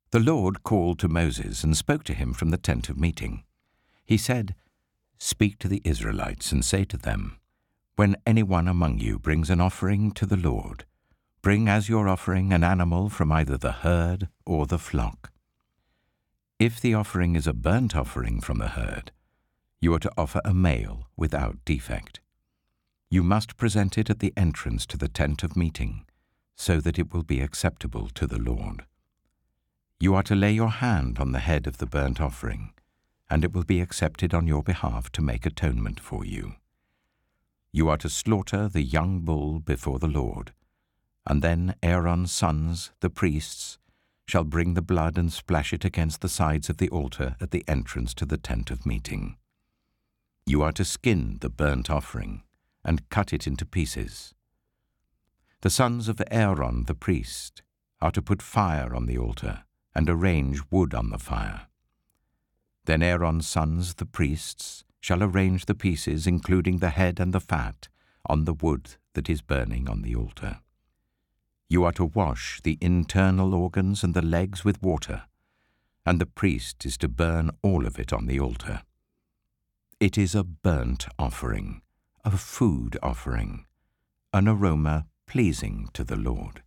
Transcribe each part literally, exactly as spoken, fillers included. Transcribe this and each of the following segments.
The Lord called to Moses and spoke to him from the tent of meeting. He said, "Speak to the Israelites and say to them, when anyone among you brings an offering to the Lord, bring as your offering an animal from either the herd or the flock. If the offering is a burnt offering from the herd, you are to offer a male without defect. You must present it at the entrance to the tent of meeting, so that it will be acceptable to the Lord. You are to lay your hand on the head of the burnt offering, and it will be accepted on your behalf to make atonement for you. You are to slaughter the young bull before the Lord, and then Aaron's sons, the priests, shall bring the blood and splash it against the sides of the altar at the entrance to the tent of meeting. You are to skin the burnt offering and cut it into pieces. The sons of Aaron the priest are to put fire on the altar and arrange wood on the fire. Then Aaron's sons, the priests, shall arrange the pieces, including the head and the fat, on the wood that is burning on the altar. You are to wash the internal organs and the legs with water, and the priest is to burn all of it on the altar. It is a burnt offering, a food offering, an aroma pleasing to the Lord.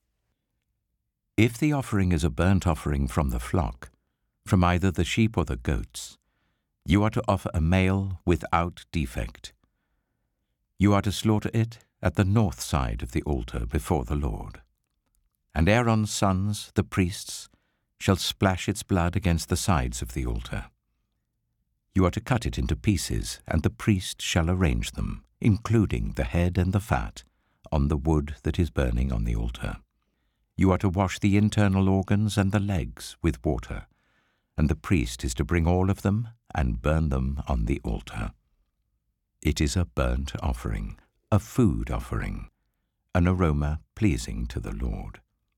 If the offering is a burnt offering from the flock, from either the sheep or the goats, you are to offer a male without defect. You are to slaughter it at the north side of the altar before the Lord. And Aaron's sons, the priests, shall splash its blood against the sides of the altar. You are to cut it into pieces, and the priest shall arrange them, including the head and the fat, on the wood that is burning on the altar. You are to wash the internal organs and the legs with water, and the priest is to bring all of them and burn them on the altar. It is a burnt offering, a food offering, an aroma pleasing to the Lord.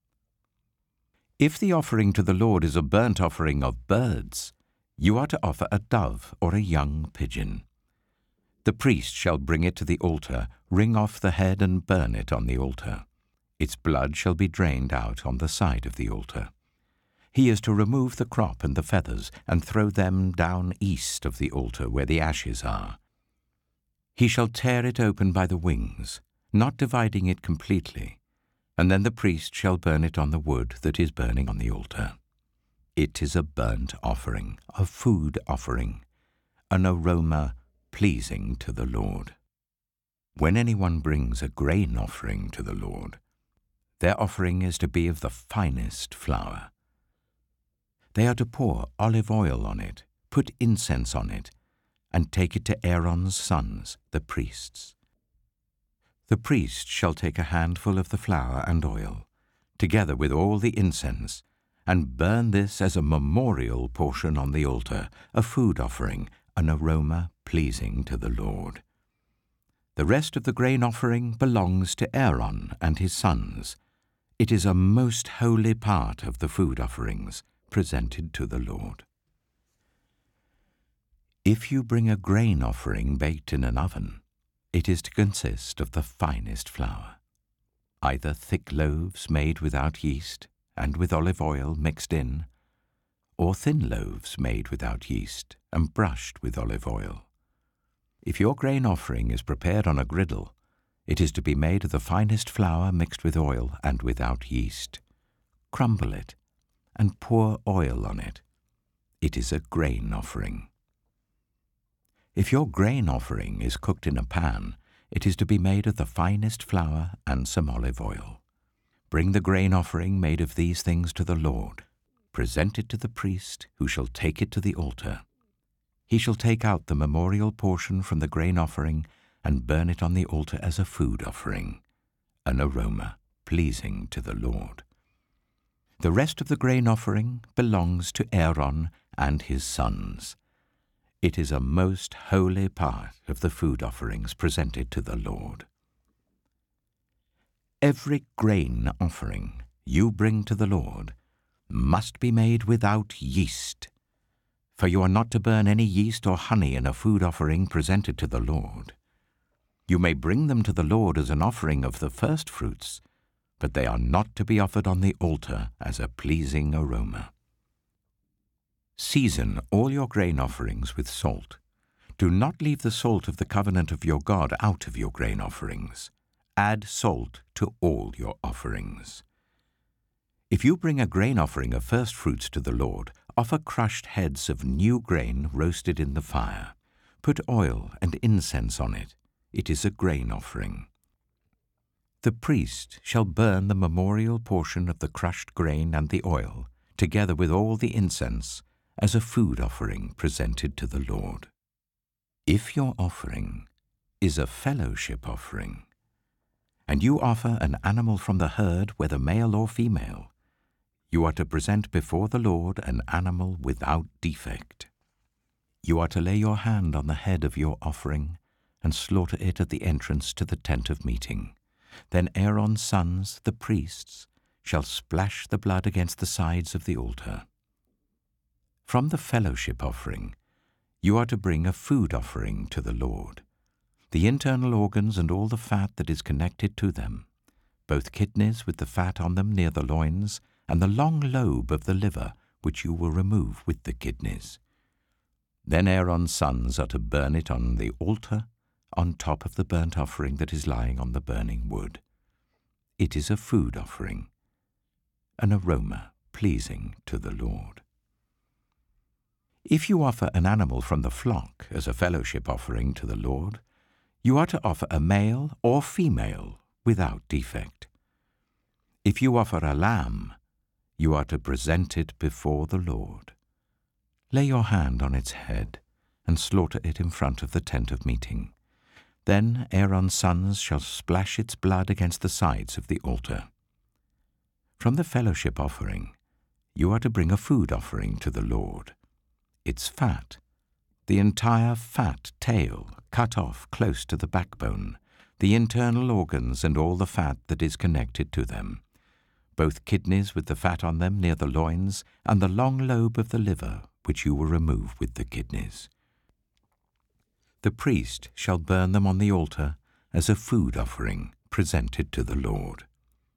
If the offering to the Lord is a burnt offering of birds, you are to offer a dove or a young pigeon. The priest shall bring it to the altar, wring off the head and burn it on the altar. Its blood shall be drained out on the side of the altar. He is to remove the crop and the feathers and throw them down east of the altar where the ashes are. He shall tear it open by the wings, not dividing it completely, and then the priest shall burn it on the wood that is burning on the altar. It is a burnt offering, a food offering, an aroma pleasing to the Lord. When anyone brings a grain offering to the Lord, their offering is to be of the finest flour. They are to pour olive oil on it, put incense on it, and take it to Aaron's sons, the priests. The priest shall take a handful of the flour and oil, together with all the incense, and burn this as a memorial portion on the altar, a food offering, an aroma pleasing to the Lord. The rest of the grain offering belongs to Aaron and his sons. It is a most holy part of the food offerings presented to the Lord. If you bring a grain offering baked in an oven, it is to consist of the finest flour, either thick loaves made without yeast and with olive oil mixed in, or thin loaves made without yeast and brushed with olive oil. If your grain offering is prepared on a griddle, it is to be made of the finest flour mixed with oil and without yeast. Crumble it and pour oil on it. It is a grain offering. If your grain offering is cooked in a pan, it is to be made of the finest flour and some olive oil. Bring the grain offering made of these things to the Lord. Present it to the priest, who shall take it to the altar. He shall take out the memorial portion from the grain offering and burn it on the altar as a food offering, an aroma pleasing to the Lord. The rest of the grain offering belongs to Aaron and his sons. It is a most holy part of the food offerings presented to the Lord. Every grain offering you bring to the Lord must be made without yeast, for you are not to burn any yeast or honey in a food offering presented to the Lord. You may bring them to the Lord as an offering of the first fruits, but they are not to be offered on the altar as a pleasing aroma. Season all your grain offerings with salt. Do not leave the salt of the covenant of your God out of your grain offerings. Add salt to all your offerings. If you bring a grain offering of first fruits to the Lord, offer crushed heads of new grain roasted in the fire. Put oil and incense on it. It is a grain offering. The priest shall burn the memorial portion of the crushed grain and the oil, together with all the incense, as a food offering presented to the Lord. If your offering is a fellowship offering, and you offer an animal from the herd, whether male or female, you are to present before the Lord an animal without defect. You are to lay your hand on the head of your offering and slaughter it at the entrance to the tent of meeting. Then Aaron's sons, the priests, shall splash the blood against the sides of the altar. From the fellowship offering, you are to bring a food offering to the Lord, the internal organs and all the fat that is connected to them, both kidneys with the fat on them near the loins, and the long lobe of the liver, which you will remove with the kidneys. Then Aaron's sons are to burn it on the altar, on top of the burnt offering that is lying on the burning wood. It is a food offering, an aroma pleasing to the Lord. If you offer an animal from the flock as a fellowship offering to the Lord, you are to offer a male or female without defect. If you offer a lamb, you are to present it before the Lord. Lay your hand on its head and slaughter it in front of the tent of meeting. Then Aaron's sons shall splash its blood against the sides of the altar. From the fellowship offering, you are to bring a food offering to the Lord. Its fat, the entire fat tail cut off close to the backbone, the internal organs and all the fat that is connected to them, both kidneys with the fat on them near the loins, and the long lobe of the liver, which you will remove with the kidneys. The priest shall burn them on the altar as a food offering presented to the Lord.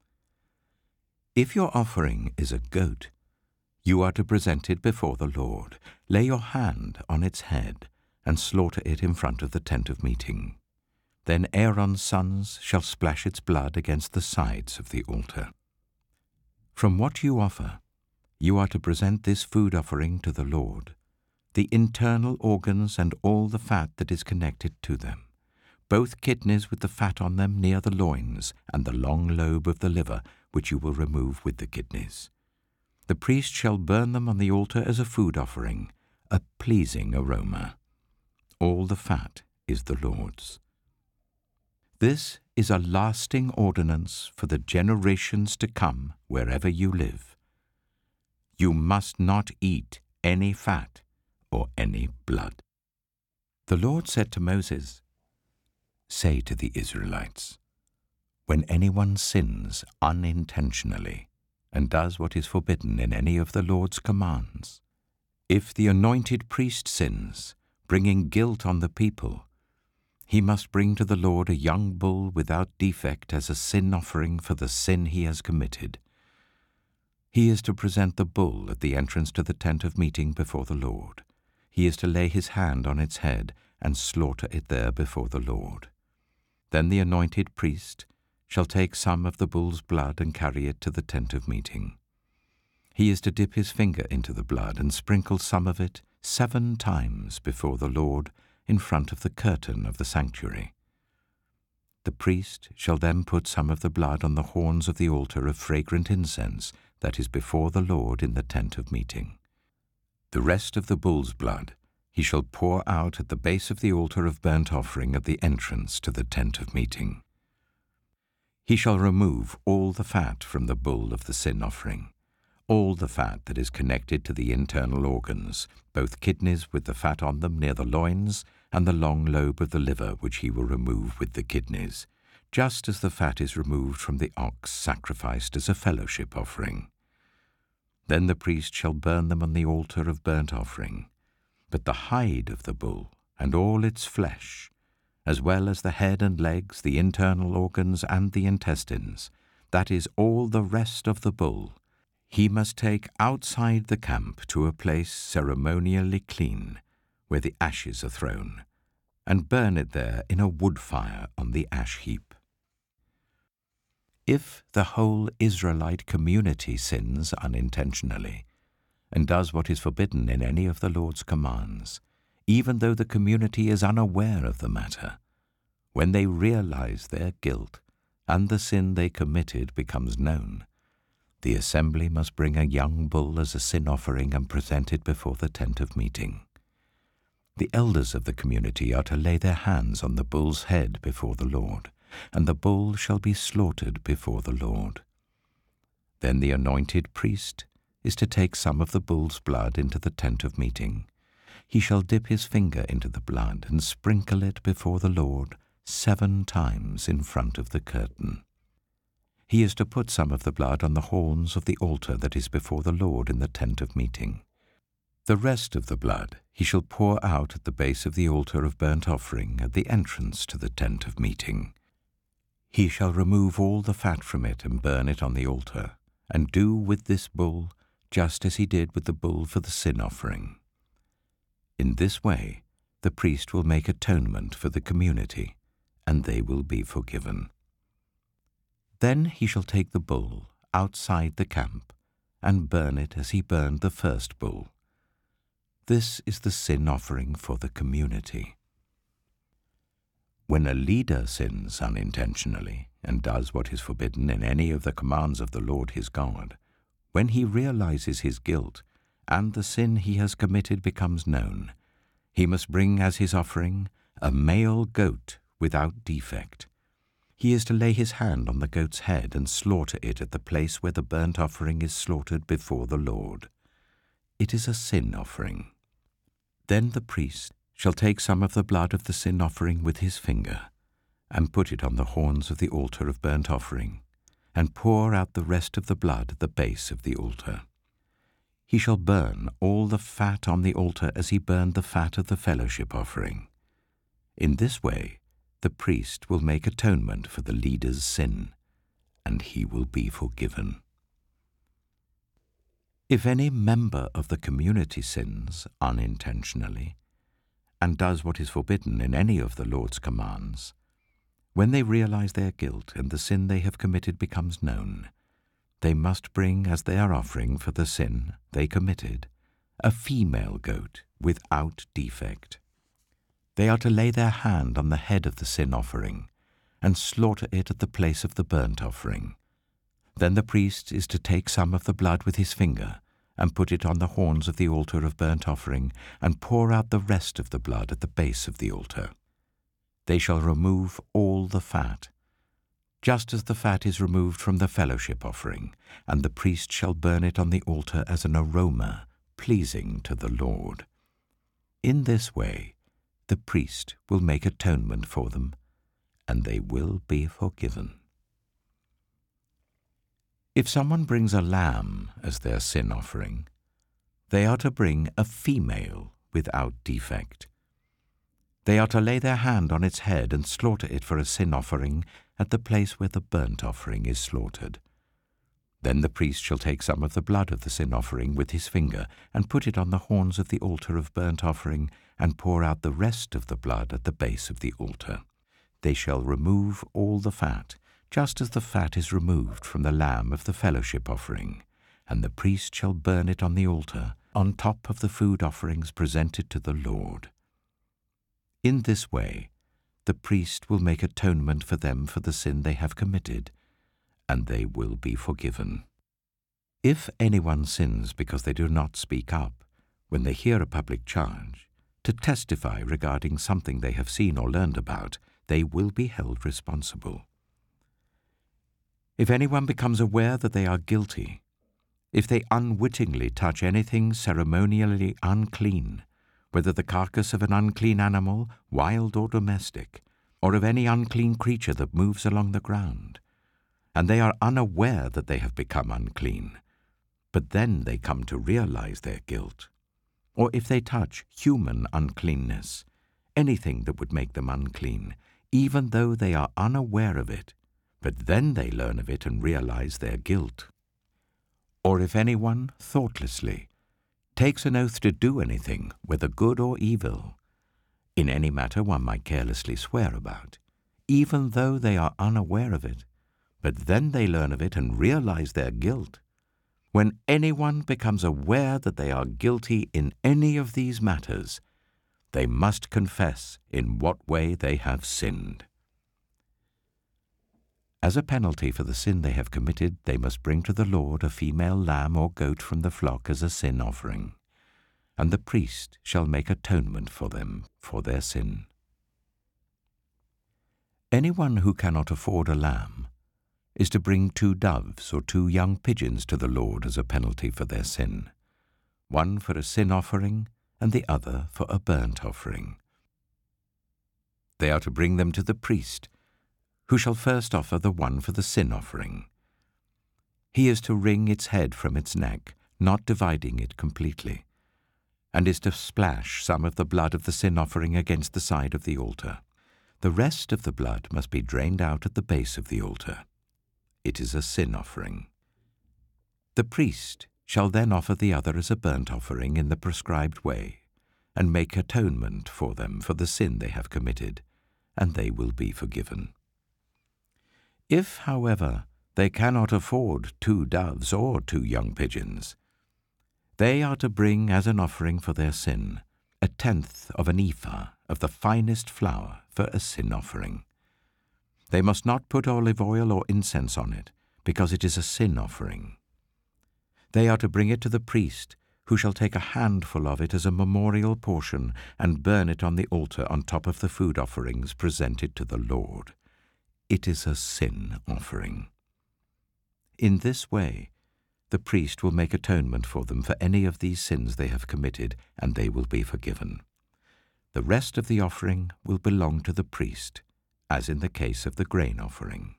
If your offering is a goat, you are to present it before the Lord. Lay your hand on its head and slaughter it in front of the tent of meeting. Then Aaron's sons shall splash its blood against the sides of the altar. From what you offer, you are to present this food offering to the Lord, the internal organs and all the fat that is connected to them, both kidneys with the fat on them near the loins, and the long lobe of the liver, which you will remove with the kidneys. The priest shall burn them on the altar as a food offering, a pleasing aroma. All the fat is the Lord's. This is a lasting ordinance for the generations to come wherever you live. You must not eat any fat or any blood. The Lord said to Moses, "Say to the Israelites, when anyone sins unintentionally and does what is forbidden in any of the Lord's commands, if the anointed priest sins, bringing guilt on the people, he must bring to the Lord a young bull without defect as a sin offering for the sin he has committed. He is to present the bull at the entrance to the tent of meeting before the Lord. He is to lay his hand on its head and slaughter it there before the Lord. Then the anointed priest shall take some of the bull's blood and carry it to the tent of meeting. He is to dip his finger into the blood and sprinkle some of it seven times before the Lord in front of the curtain of the sanctuary. The priest shall then put some of the blood on the horns of the altar of fragrant incense that is before the Lord in the tent of meeting. The rest of the bull's blood he shall pour out at the base of the altar of burnt offering at the entrance to the tent of meeting. He shall remove all the fat from the bull of the sin offering, all the fat that is connected to the internal organs, both kidneys with the fat on them near the loins, and the long lobe of the liver which he will remove with the kidneys, just as the fat is removed from the ox sacrificed as a fellowship offering. Then the priest shall burn them on the altar of burnt offering, but the hide of the bull and all its flesh, as well as the head and legs, the internal organs and the intestines, that is all the rest of the bull, he must take outside the camp to a place ceremonially clean, where the ashes are thrown, and burn it there in a wood fire on the ash heap. If the whole Israelite community sins unintentionally, and does what is forbidden in any of the Lord's commands, even though the community is unaware of the matter, when they realize their guilt and the sin they committed becomes known, the assembly must bring a young bull as a sin offering and present it before the tent of meeting. The elders of the community are to lay their hands on the bull's head before the Lord, and the bull shall be slaughtered before the Lord. Then the anointed priest is to take some of the bull's blood into the tent of meeting. He shall dip his finger into the blood and sprinkle it before the Lord seven times in front of the curtain. He is to put some of the blood on the horns of the altar that is before the Lord in the tent of meeting. The rest of the blood he shall pour out at the base of the altar of burnt offering at the entrance to the tent of meeting. He shall remove all the fat from it and burn it on the altar, and do with this bull just as he did with the bull for the sin offering. In this way the priest will make atonement for the community, and they will be forgiven. Then he shall take the bull outside the camp and burn it as he burned the first bull. This is the sin offering for the community. When a leader sins unintentionally and does what is forbidden in any of the commands of the Lord his God, when he realizes his guilt and the sin he has committed becomes known, he must bring as his offering a male goat without defect. He is to lay his hand on the goat's head and slaughter it at the place where the burnt offering is slaughtered before the Lord. It is a sin offering. Then the priest shall take some of the blood of the sin offering with his finger, and put it on the horns of the altar of burnt offering, and pour out the rest of the blood at the base of the altar. He shall burn all the fat on the altar as he burned the fat of the fellowship offering. In this way the priest will make atonement for the leader's sin, and he will be forgiven. If any member of the community sins unintentionally, and does what is forbidden in any of the Lord's commands, when they realize their guilt and the sin they have committed becomes known, they must bring as their offering for the sin they committed a female goat without defect. They are to lay their hand on the head of the sin offering and slaughter it at the place of the burnt offering. Then the priest is to take some of the blood with his finger and put it on the horns of the altar of burnt offering and pour out the rest of the blood at the base of the altar. They shall remove all the fat, just as the fat is removed from the fellowship offering, and the priest shall burn it on the altar as an aroma pleasing to the Lord. In this way the priest will make atonement for them, and they will be forgiven. If someone brings a lamb as their sin offering, they are to bring a female without defect. They are to lay their hand on its head and slaughter it for a sin offering at the place where the burnt offering is slaughtered. Then the priest shall take some of the blood of the sin offering with his finger and put it on the horns of the altar of burnt offering and pour out the rest of the blood at the base of the altar. They shall remove all the fat, just as the fat is removed from the lamb of the fellowship offering, and the priest shall burn it on the altar on top of the food offerings presented to the Lord. In this way the priest will make atonement for them for the sin they have committed, and they will be forgiven. If anyone sins because they do not speak up when they hear a public charge, to testify regarding something they have seen or learned about, they will be held responsible. If anyone becomes aware that they are guilty, if they unwittingly touch anything ceremonially unclean, whether the carcass of an unclean animal, wild or domestic, or of any unclean creature that moves along the ground, and they are unaware that they have become unclean, but then they come to realize their guilt, or if they touch human uncleanness, anything that would make them unclean, even though they are unaware of it, but then they learn of it and realize their guilt. Or if anyone, thoughtlessly, takes an oath to do anything, whether good or evil, in any matter one might carelessly swear about, even though they are unaware of it, but then they learn of it and realize their guilt. When anyone becomes aware that they are guilty in any of these matters, they must confess in what way they have sinned. As a penalty for the sin they have committed, they must bring to the Lord a female lamb or goat from the flock as a sin offering, and the priest shall make atonement for them for their sin. Anyone who cannot afford a lamb is to bring two doves or two young pigeons to the Lord as a penalty for their sin, one for a sin offering and the other for a burnt offering. They are to bring them to the priest, who shall first offer the one for the sin offering. He is to wring its head from its neck, not dividing it completely, and is to splash some of the blood of the sin offering against the side of the altar. The rest of the blood must be drained out at the base of the altar. It is a sin offering. The priest shall then offer the other as a burnt offering in the prescribed way, and make atonement for them for the sin they have committed, and they will be forgiven. If, however, they cannot afford two doves or two young pigeons, they are to bring as an offering for their sin a tenth of an ephah of the finest flour for a sin offering. They must not put olive oil or incense on it, because it is a sin offering. They are to bring it to the priest, who shall take a handful of it as a memorial portion and burn it on the altar on top of the food offerings presented to the Lord. It is a sin offering. In this way, the priest will make atonement for them for any of these sins they have committed, and they will be forgiven. The rest of the offering will belong to the priest, as in the case of the grain offering.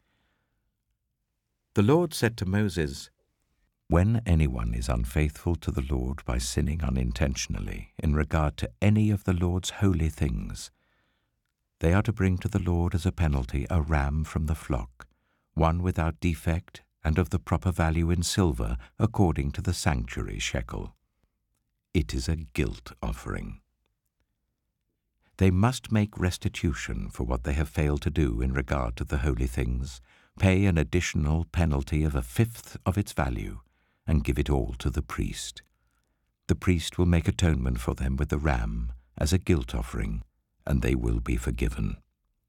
The Lord said to Moses, "When anyone is unfaithful to the Lord by sinning unintentionally in regard to any of the Lord's holy things, they are to bring to the Lord as a penalty a ram from the flock, one without defect and of the proper value in silver according to the sanctuary shekel. It is a guilt offering. They must make restitution for what they have failed to do in regard to the holy things, pay an additional penalty of a fifth of its value, and give it all to the priest. The priest will make atonement for them with the ram as a guilt offering, and they will be forgiven.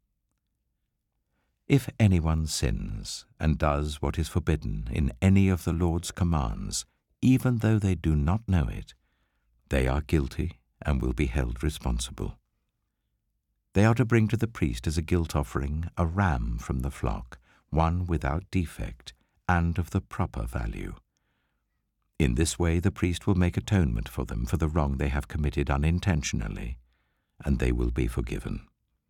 If anyone sins and does what is forbidden in any of the Lord's commands, even though they do not know it, they are guilty and will be held responsible. They are to bring to the priest as a guilt offering a ram from the flock, one without defect and of the proper value. In this way the priest will make atonement for them for the wrong they have committed unintentionally, and they will be forgiven.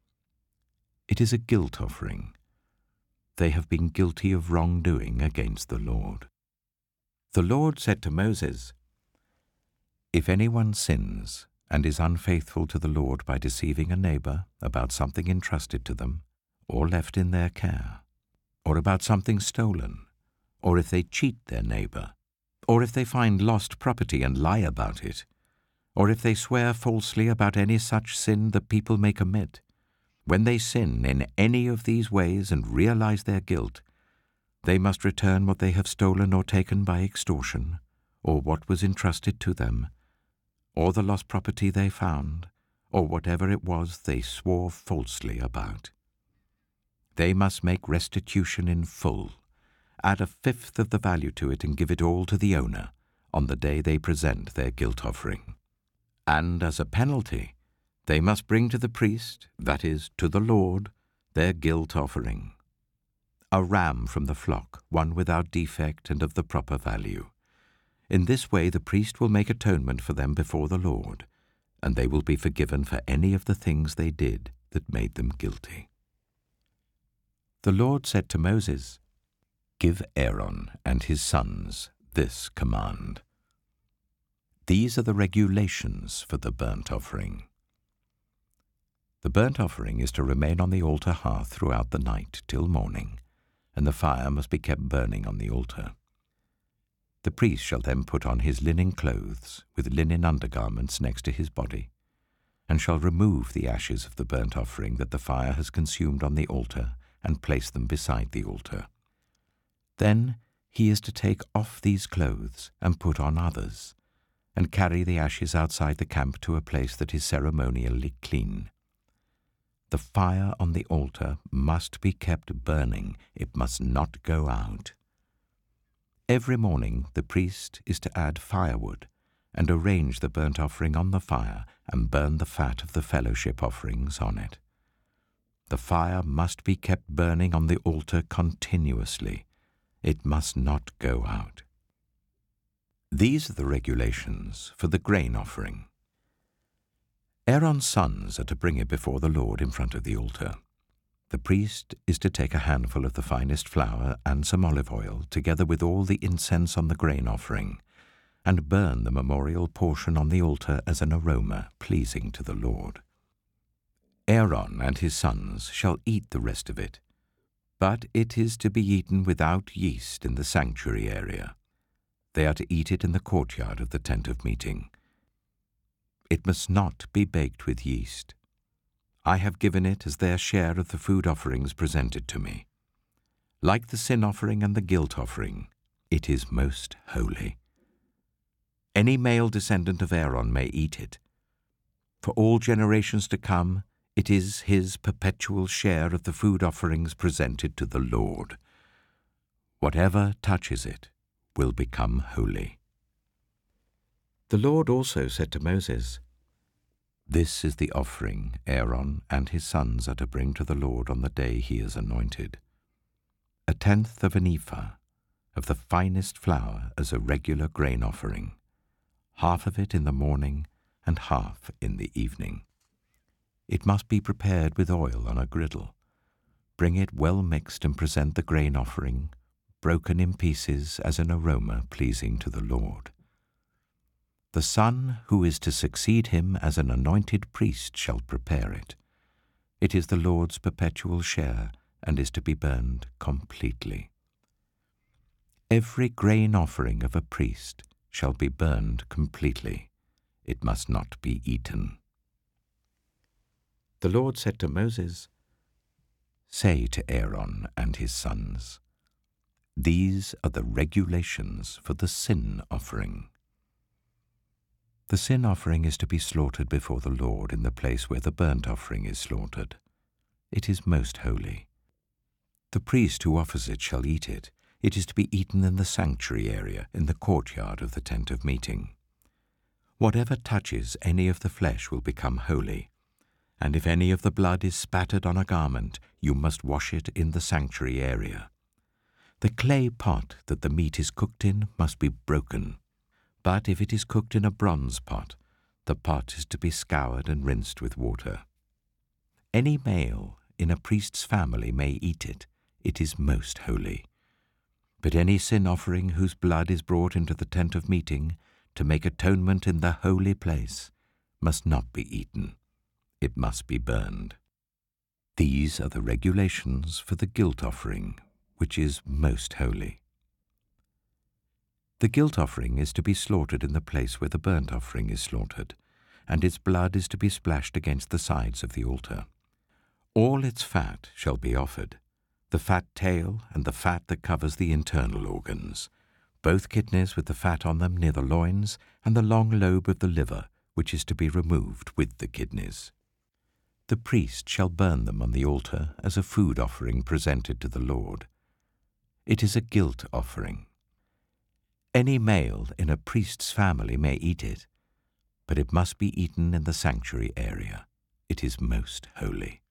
It is a guilt offering. They have been guilty of wrongdoing against the Lord. The Lord said to Moses, "If anyone sins and is unfaithful to the Lord by deceiving a neighbor about something entrusted to them, or left in their care, or about something stolen, or if they cheat their neighbor, or if they find lost property and lie about it, or if they swear falsely about any such sin that people may commit, when they sin in any of these ways and realize their guilt, they must return what they have stolen or taken by extortion, or what was entrusted to them, or the lost property they found, or whatever it was they swore falsely about. They must make restitution in full, add a fifth of the value to it and give it all to the owner on the day they present their guilt offering. And as a penalty, they must bring to the priest, that is, to the Lord, their guilt offering, a ram from the flock, one without defect and of the proper value. In this way the priest will make atonement for them before the Lord, and they will be forgiven for any of the things they did that made them guilty." The Lord said to Moses, "Give Aaron and his sons this command. These are the regulations for the burnt offering. The burnt offering is to remain on the altar hearth throughout the night till morning, and the fire must be kept burning on the altar. The priest shall then put on his linen clothes with linen undergarments next to his body, and shall remove the ashes of the burnt offering that the fire has consumed on the altar and place them beside the altar. Then he is to take off these clothes and put on others, and carry the ashes outside the camp to a place that is ceremonially clean. The fire on the altar must be kept burning, it must not go out. Every morning the priest is to add firewood and arrange the burnt offering on the fire and burn the fat of the fellowship offerings on it. The fire must be kept burning on the altar continuously. It must not go out. These are the regulations for the grain offering. Aaron's sons are to bring it before the Lord in front of the altar. The priest is to take a handful of the finest flour and some olive oil, together with all the incense on the grain offering, and burn the memorial portion on the altar as an aroma pleasing to the Lord. Aaron and his sons shall eat the rest of it, but it is to be eaten without yeast in the sanctuary area. They are to eat it in the courtyard of the tent of meeting. It must not be baked with yeast. I have given it as their share of the food offerings presented to me. Like the sin offering and the guilt offering, it is most holy. Any male descendant of Aaron may eat it. For all generations to come, it is his perpetual share of the food offerings presented to the Lord. Whatever touches it will become holy. The Lord also said to Moses, "This is the offering Aaron and his sons are to bring to the Lord on the day he is anointed. A tenth of an ephah of the finest flour as a regular grain offering, half of it in the morning and half in the evening. It must be prepared with oil on a griddle. Bring it well mixed and present the grain offering, broken in pieces as an aroma pleasing to the Lord. The son who is to succeed him as an anointed priest shall prepare it. It is the Lord's perpetual share and is to be burned completely. Every grain offering of a priest shall be burned completely. It must not be eaten." The Lord said to Moses, "Say to Aaron and his sons, these are the regulations for the sin offering. The sin offering is to be slaughtered before the Lord in the place where the burnt offering is slaughtered. It is most holy. The priest who offers it shall eat it. It is to be eaten in the sanctuary area, in the courtyard of the tent of meeting. Whatever touches any of the flesh will become holy, and if any of the blood is spattered on a garment, you must wash it in the sanctuary area. The clay pot that the meat is cooked in must be broken. But if it is cooked in a bronze pot, the pot is to be scoured and rinsed with water. Any male in a priest's family may eat it. It is most holy. But any sin offering whose blood is brought into the tent of meeting to make atonement in the holy place must not be eaten. It must be burned. These are the regulations for the guilt offering, which is most holy. The guilt offering is to be slaughtered in the place where the burnt offering is slaughtered, and its blood is to be splashed against the sides of the altar. All its fat shall be offered, the fat tail and the fat that covers the internal organs, both kidneys with the fat on them near the loins, and the long lobe of the liver, which is to be removed with the kidneys. The priest shall burn them on the altar as a food offering presented to the Lord. It is a guilt offering. Any male in a priest's family may eat it, but it must be eaten in the sanctuary area. It is most holy.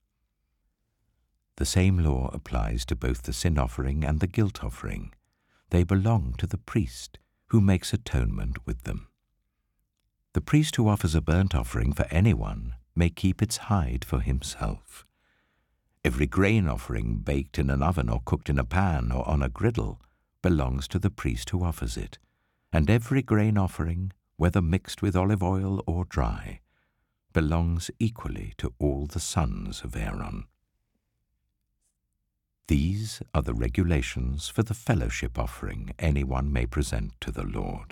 The same law applies to both the sin offering and the guilt offering. They belong to the priest, who makes atonement with them. The priest who offers a burnt offering for anyone may keep its hide for himself. Every grain offering baked in an oven or cooked in a pan or on a griddle belongs to the priest who offers it, and every grain offering, whether mixed with olive oil or dry, belongs equally to all the sons of Aaron. These are the regulations for the fellowship offering anyone may present to the Lord.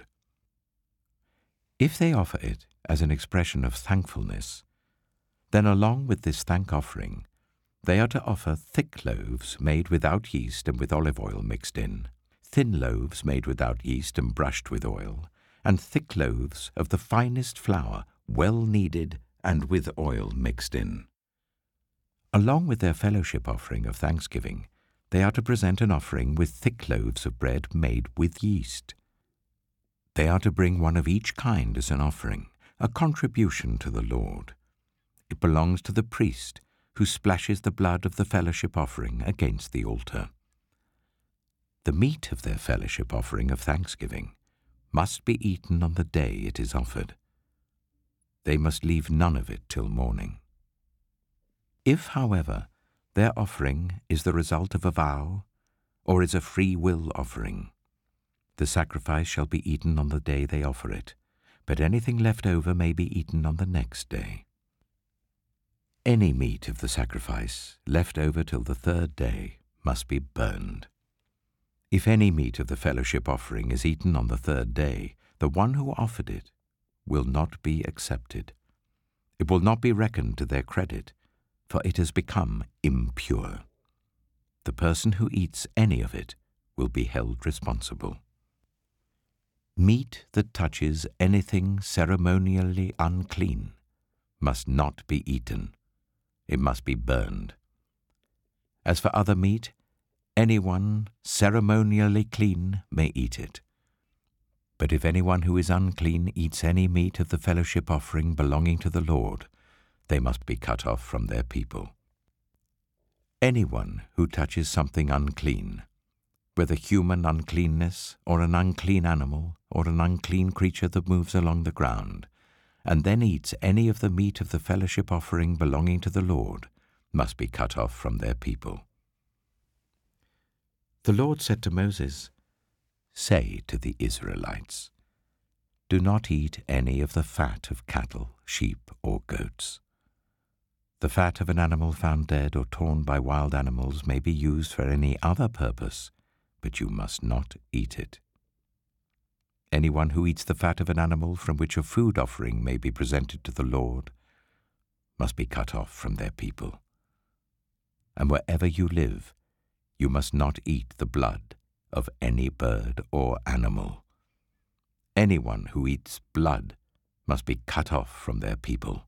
If they offer it as an expression of thankfulness, then along with this thank offering, they are to offer thick loaves made without yeast and with olive oil mixed in, thin loaves made without yeast and brushed with oil, and thick loaves of the finest flour, well kneaded and with oil mixed in. Along with their fellowship offering of thanksgiving, they are to present an offering with thick loaves of bread made with yeast. They are to bring one of each kind as an offering, a contribution to the Lord. It belongs to the priest, who splashes the blood of the fellowship offering against the altar. The meat of their fellowship offering of thanksgiving must be eaten on the day it is offered. They must leave none of it till morning. If, however, their offering is the result of a vow, or is a free will offering, the sacrifice shall be eaten on the day they offer it, but anything left over may be eaten on the next day. Any meat of the sacrifice left over till the third day must be burned. If any meat of the fellowship offering is eaten on the third day, the one who offered it will not be accepted. It will not be reckoned to their credit, for it has become impure. The person who eats any of it will be held responsible. Meat that touches anything ceremonially unclean must not be eaten. It must be burned. As for other meat, anyone ceremonially clean may eat it. But if anyone who is unclean eats any meat of the fellowship offering belonging to the Lord, they must be cut off from their people. Anyone who touches something unclean, whether human uncleanness or an unclean animal or an unclean creature that moves along the ground, and then eats any of the meat of the fellowship offering belonging to the Lord, must be cut off from their people. The Lord said to Moses, "Say to the Israelites, do not eat any of the fat of cattle, sheep, or goats. The fat of an animal found dead or torn by wild animals may be used for any other purpose, but you must not eat it. Anyone who eats the fat of an animal from which a food offering may be presented to the Lord must be cut off from their people. And wherever you live, you must not eat the blood of any bird or animal. Anyone who eats blood must be cut off from their people."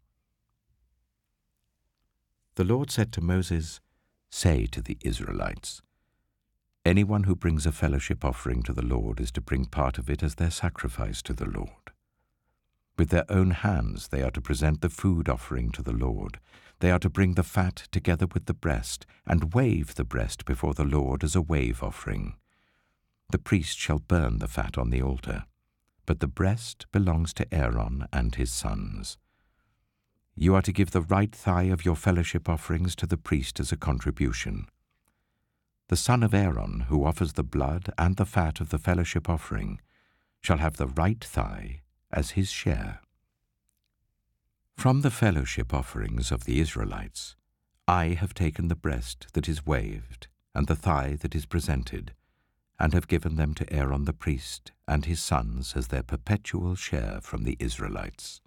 The Lord said to Moses, "Say to the Israelites, anyone who brings a fellowship offering to the Lord is to bring part of it as their sacrifice to the Lord. With their own hands they are to present the food offering to the Lord. They are to bring the fat together with the breast, and wave the breast before the Lord as a wave offering. The priest shall burn the fat on the altar, but the breast belongs to Aaron and his sons. You are to give the right thigh of your fellowship offerings to the priest as a contribution. The son of Aaron, who offers the blood and the fat of the fellowship offering, shall have the right thigh as his share. From the fellowship offerings of the Israelites, I have taken the breast that is waved and the thigh that is presented, and have given them to Aaron the priest and his sons as their perpetual share from the Israelites.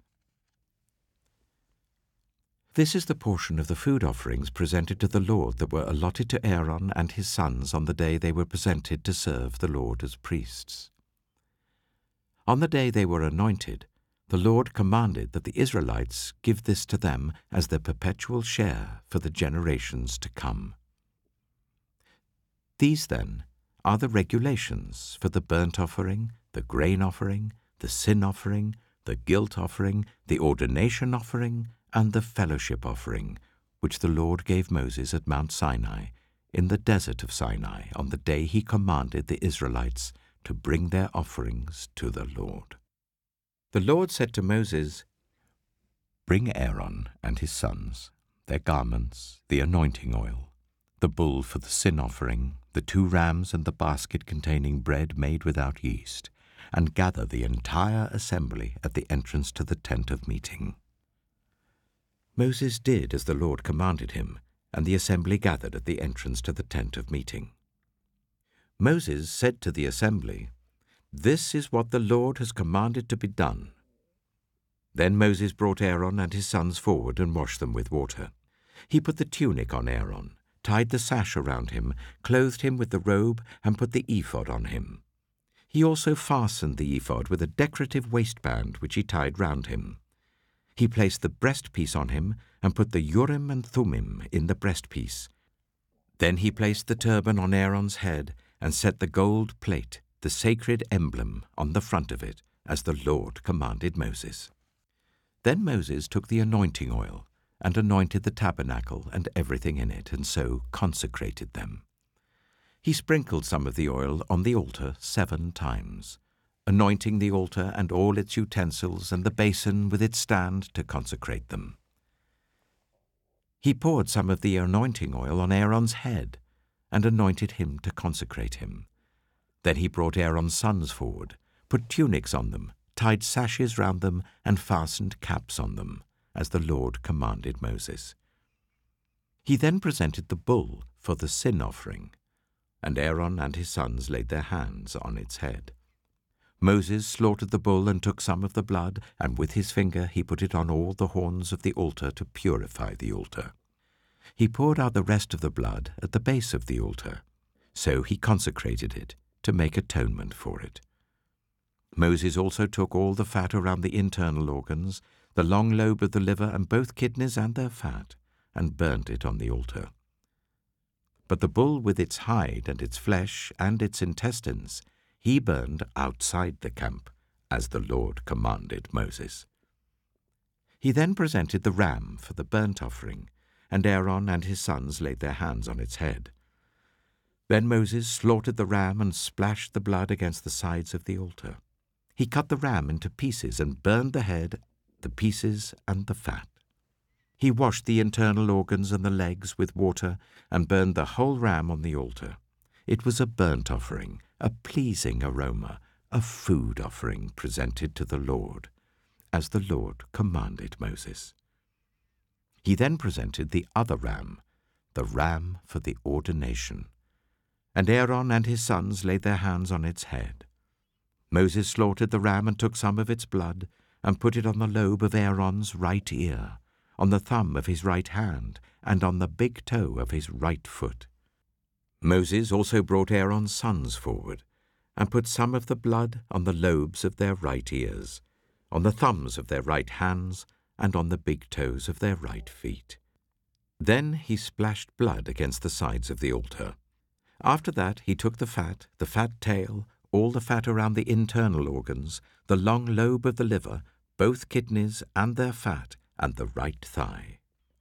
This is the portion of the food offerings presented to the Lord that were allotted to Aaron and his sons on the day they were presented to serve the Lord as priests. On the day they were anointed, the Lord commanded that the Israelites give this to them as their perpetual share for the generations to come. These, then, are the regulations for the burnt offering, the grain offering, the sin offering, the guilt offering, the ordination offering, and the fellowship offering, which the Lord gave Moses at Mount Sinai, in the desert of Sinai, on the day he commanded the Israelites to bring their offerings to the Lord. The Lord said to Moses, "Bring Aaron and his sons, their garments, the anointing oil, the bull for the sin offering, the two rams and the basket containing bread made without yeast, and gather the entire assembly at the entrance to the tent of meeting." Moses did as the Lord commanded him, and the assembly gathered at the entrance to the tent of meeting. Moses said to the assembly, "This is what the Lord has commanded to be done." Then Moses brought Aaron and his sons forward and washed them with water. He put the tunic on Aaron, tied the sash around him, clothed him with the robe, and put the ephod on him. He also fastened the ephod with a decorative waistband which he tied round him. He placed the breastpiece on him and put the Urim and Thummim in the breastpiece. Then he placed the turban on Aaron's head and set the gold plate, the sacred emblem, on the front of it, as the Lord commanded Moses. Then Moses took the anointing oil and anointed the tabernacle and everything in it, and so consecrated them. He sprinkled some of the oil on the altar seven times, anointing the altar and all its utensils and the basin with its stand to consecrate them. He poured some of the anointing oil on Aaron's head and anointed him to consecrate him. Then he brought Aaron's sons forward, put tunics on them, tied sashes round them, and fastened caps on them, as the Lord commanded Moses. He then presented the bull for the sin offering, and Aaron and his sons laid their hands on its head. Moses slaughtered the bull and took some of the blood, and with his finger he put it on all the horns of the altar to purify the altar. He poured out the rest of the blood at the base of the altar. So he consecrated it to make atonement for it. Moses also took all the fat around the internal organs, the long lobe of the liver and both kidneys and their fat, and burnt it on the altar. But the bull with its hide and its flesh and its intestines he burned outside the camp, as the Lord commanded Moses. He then presented the ram for the burnt offering, and Aaron and his sons laid their hands on its head. Then Moses slaughtered the ram and splashed the blood against the sides of the altar. He cut the ram into pieces and burned the head, the pieces, and the fat. He washed the internal organs and the legs with water and burned the whole ram on the altar. It was a burnt offering, a pleasing aroma, a food offering presented to the Lord, as the Lord commanded Moses. He then presented the other ram, the ram for the ordination, and Aaron and his sons laid their hands on its head. Moses slaughtered the ram and took some of its blood and put it on the lobe of Aaron's right ear, on the thumb of his right hand, and on the big toe of his right foot. Moses also brought Aaron's sons forward and put some of the blood on the lobes of their right ears, on the thumbs of their right hands, and on the big toes of their right feet. Then he splashed blood against the sides of the altar. After that he took the fat, the fat tail, all the fat around the internal organs, the long lobe of the liver, both kidneys and their fat, and the right thigh.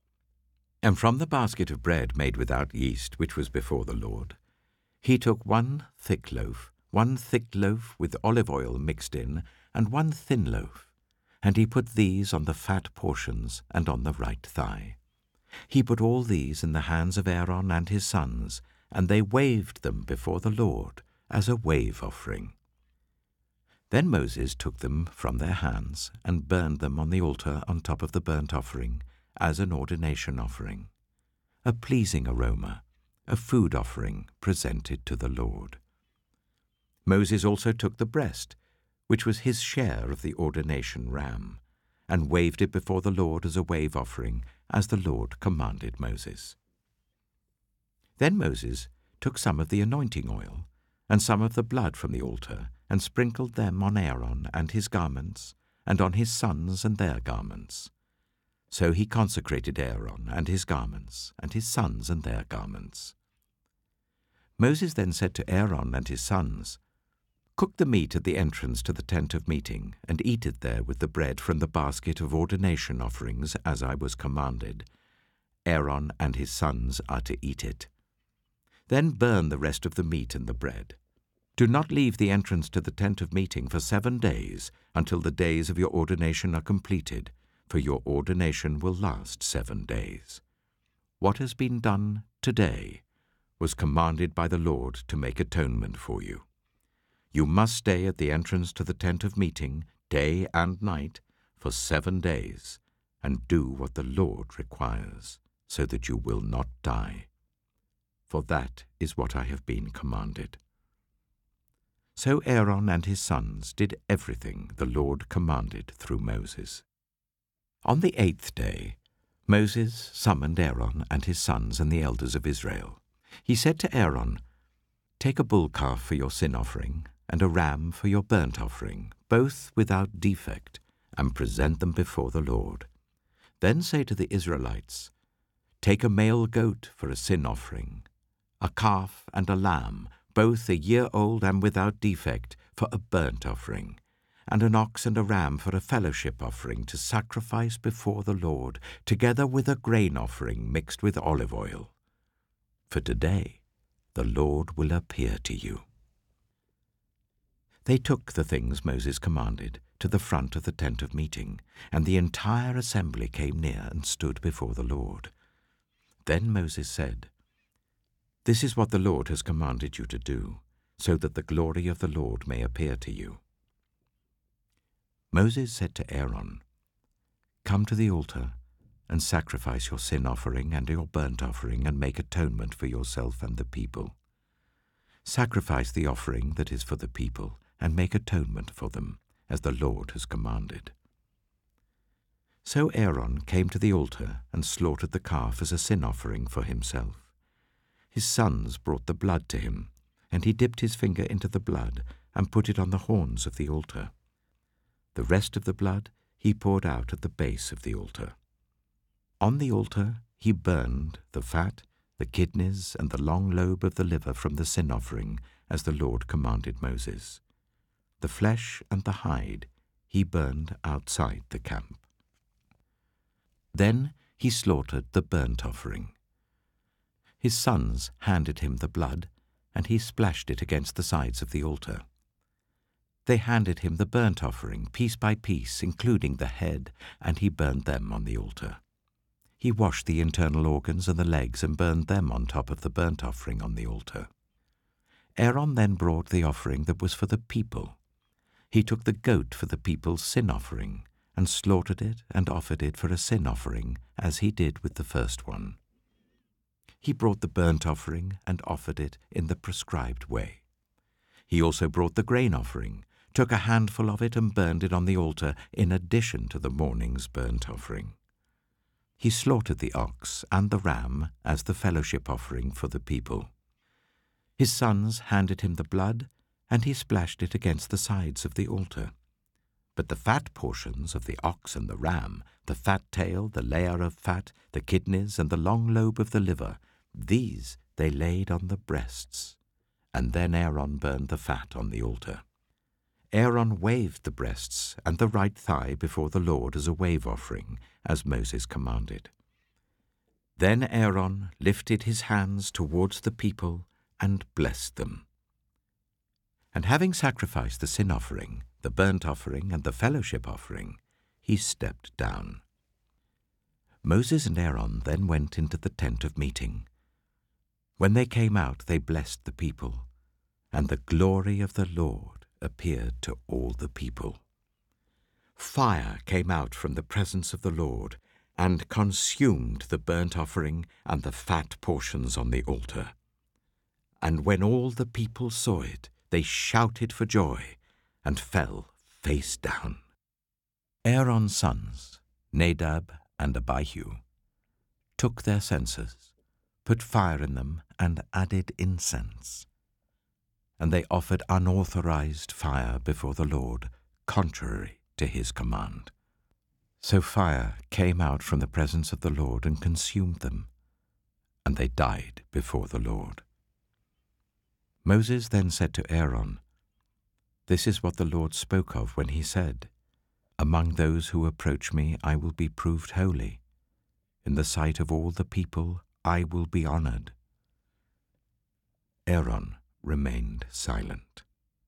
And from the basket of bread made without yeast, which was before the Lord, he took one thick loaf, one thick loaf with olive oil mixed in, and one thin loaf, and he put these on the fat portions and on the right thigh. He put all these in the hands of Aaron and his sons, and they waved them before the Lord as a wave offering. Then Moses took them from their hands and burned them on the altar on top of the burnt offering as an ordination offering, a pleasing aroma, a food offering presented to the Lord. Moses also took the breast, which was his share of the ordination ram, and waved it before the Lord as a wave offering, as the Lord commanded Moses. Then Moses took some of the anointing oil and some of the blood from the altar, and sprinkled them on Aaron and his garments, and on his sons and their garments. So he consecrated Aaron and his garments, and his sons and their garments. Moses then said to Aaron and his sons, "Cook the meat at the entrance to the tent of meeting, and eat it there with the bread from the basket of ordination offerings, as I was commanded. Aaron and his sons are to eat it. Then burn the rest of the meat and the bread. Do not leave the entrance to the tent of meeting for seven days until the days of your ordination are completed, for your ordination will last seven days. What has been done today was commanded by the Lord to make atonement for you. You must stay at the entrance to the tent of meeting day and night for seven days and do what the Lord requires, so that you will not die. For that is what I have been commanded." So Aaron and his sons did everything the Lord commanded through Moses. On the eighth day, Moses summoned Aaron and his sons and the elders of Israel. He said to Aaron, "Take a bull calf for your sin offering and a ram for your burnt offering, both without defect, and present them before the Lord. Then say to the Israelites, 'Take a male goat for a sin offering, a calf and a lamb, both a year old and without defect, for a burnt offering, and an ox and a ram for a fellowship offering to sacrifice before the Lord, together with a grain offering mixed with olive oil. For today the Lord will appear to you.'" They took the things Moses commanded to the front of the tent of meeting, and the entire assembly came near and stood before the Lord. Then Moses said, "This is what the Lord has commanded you to do, so that the glory of the Lord may appear to you." Moses said to Aaron, "Come to the altar and sacrifice your sin offering and your burnt offering and make atonement for yourself and the people. Sacrifice the offering that is for the people and make atonement for them, as the Lord has commanded." So Aaron came to the altar and slaughtered the calf as a sin offering for himself. His sons brought the blood to him, and he dipped his finger into the blood and put it on the horns of the altar. The rest of the blood he poured out at the base of the altar. On the altar he burned the fat, the kidneys, and the long lobe of the liver from the sin offering, as the Lord commanded Moses. The flesh and the hide he burned outside the camp. Then he slaughtered the burnt offering. His sons handed him the blood, and he splashed it against the sides of the altar. They handed him the burnt offering, piece by piece, including the head, and he burned them on the altar. He washed the internal organs and the legs and burned them on top of the burnt offering on the altar. Aaron then brought the offering that was for the people. He took the goat for the people's sin offering, and slaughtered it and offered it for a sin offering, as he did with the first one. He brought the burnt offering and offered it in the prescribed way. He also brought the grain offering, took a handful of it and burned it on the altar in addition to the morning's burnt offering. He slaughtered the ox and the ram as the fellowship offering for the people. His sons handed him the blood, and he splashed it against the sides of the altar. But the fat portions of the ox and the ram, the fat tail, the layer of fat, the kidneys, and the long lobe of the liver, these they laid on the breasts, and then Aaron burned the fat on the altar. Aaron waved the breasts and the right thigh before the Lord as a wave offering, as Moses commanded. Then Aaron lifted his hands towards the people and blessed them. And having sacrificed the sin offering, the burnt offering, and the fellowship offering, he stepped down. Moses and Aaron then went into the tent of meeting. When they came out, they blessed the people, and the glory of the Lord appeared to all the people. Fire came out from the presence of the Lord and consumed the burnt offering and the fat portions on the altar. And when all the people saw it, they shouted for joy and fell face down. Aaron's sons, Nadab and Abihu, took their censers, put fire in them, and added incense. And they offered unauthorized fire before the Lord, contrary to his command. So fire came out from the presence of the Lord and consumed them, and they died before the Lord. Moses then said to Aaron, "This is what the Lord spoke of when he said, 'Among those who approach me I will be proved holy. In the sight of all the people I will be honored.'" Aaron remained silent.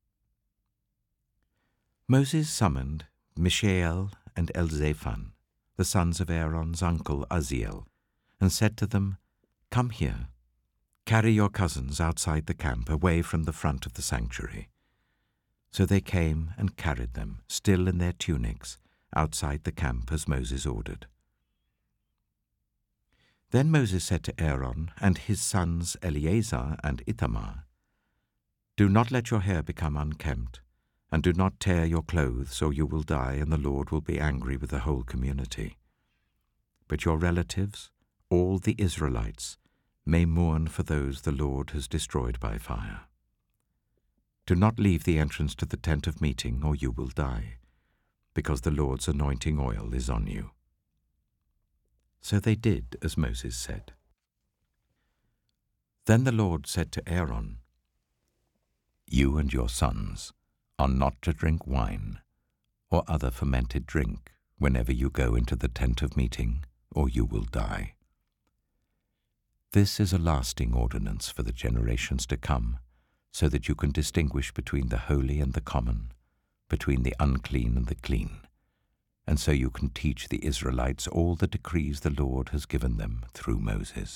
Moses summoned Mishael and Elzaphan, the sons of Aaron's uncle Uzziel, and said to them, "Come here, carry your cousins outside the camp, away from the front of the sanctuary." So they came and carried them, still in their tunics, outside the camp as Moses ordered. Then Moses said to Aaron and his sons Eleazar and Ithamar, "Do not let your hair become unkempt, and do not tear your clothes, or you will die, and the Lord will be angry with the whole community. But your relatives, all the Israelites, may mourn for those the Lord has destroyed by fire. Do not leave the entrance to the tent of meeting, or you will die, because the Lord's anointing oil is on you." So they did as Moses said. Then the Lord said to Aaron, "You and your sons are not to drink wine or other fermented drink whenever you go into the tent of meeting, or you will die. This is a lasting ordinance for the generations to come, so that you can distinguish between the holy and the common, between the unclean and the clean, and so you can teach the Israelites all the decrees the Lord has given them through Moses."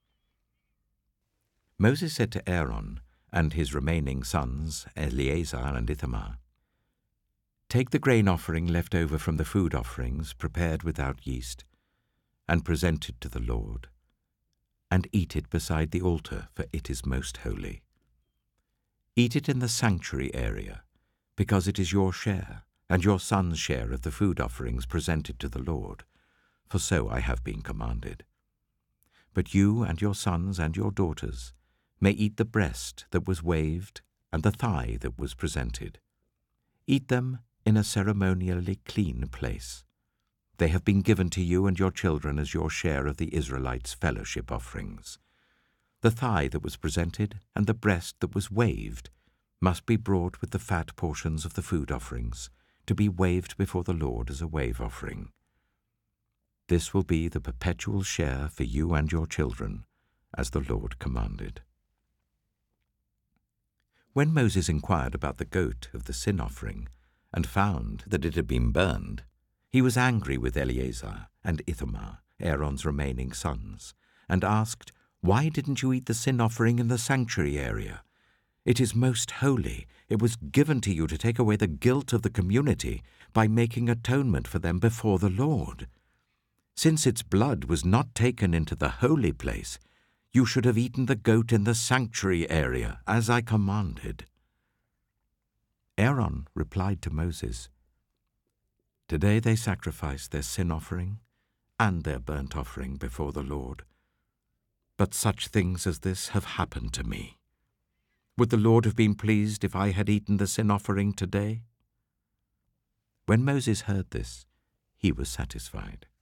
Moses said to Aaron and his remaining sons, Eleazar and Ithamar, "Take the grain offering left over from the food offerings prepared without yeast, and present it to the Lord, and eat it beside the altar, for it is most holy. Eat it in the sanctuary area, because it is your share and your son's share of the food offerings presented to the Lord, for so I have been commanded. But you and your sons and your daughters may eat the breast that was waved and the thigh that was presented. Eat them in a ceremonially clean place. They have been given to you and your children as your share of the Israelites' fellowship offerings. The thigh that was presented and the breast that was waved must be brought with the fat portions of the food offerings, to be waved before the Lord as a wave offering. This will be the perpetual share for you and your children, as the Lord commanded." When Moses inquired about the goat of the sin offering, and found that it had been burned, he was angry with Eleazar and Ithamar, Aaron's remaining sons, and asked, "Why didn't you eat the sin offering in the sanctuary area? It is most holy. It was given to you to take away the guilt of the community by making atonement for them before the Lord. Since its blood was not taken into the holy place, you should have eaten the goat in the sanctuary area, as I commanded." Aaron replied to Moses, "Today they sacrificed their sin offering and their burnt offering before the Lord. But such things as this have happened to me. Would the Lord have been pleased if I had eaten the sin offering today?" When Moses heard this, he was satisfied.